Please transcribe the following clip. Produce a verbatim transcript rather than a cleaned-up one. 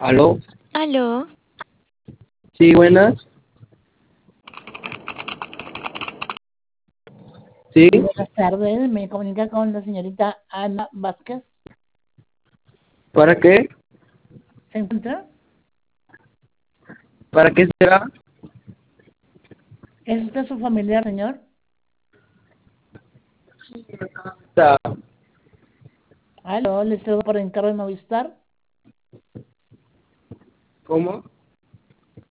¿Aló? Aló, Sí, buenas. Sí, Buenas tardes, me comunica con la señorita Ana Vázquez. ¿para qué? ¿Se encuentra? ¿Para qué será? ¿Es usted su familiar, señor? Está- Aló, le cedo por encargo de Movistar. ¿Cómo?